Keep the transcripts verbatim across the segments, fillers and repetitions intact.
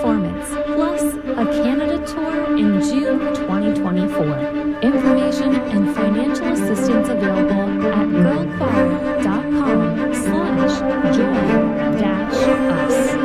performance, plus a Canada tour in June twenty twenty-four. Information and financial assistance available at girlchoir.com slash join dash us.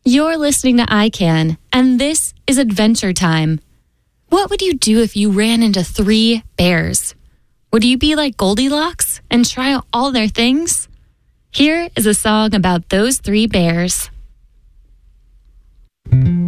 You're listening to I Can, and this is Adventure Time. What would you do if you ran into three bears? Would you be like Goldilocks and try out all their things? Here is a song about those three bears.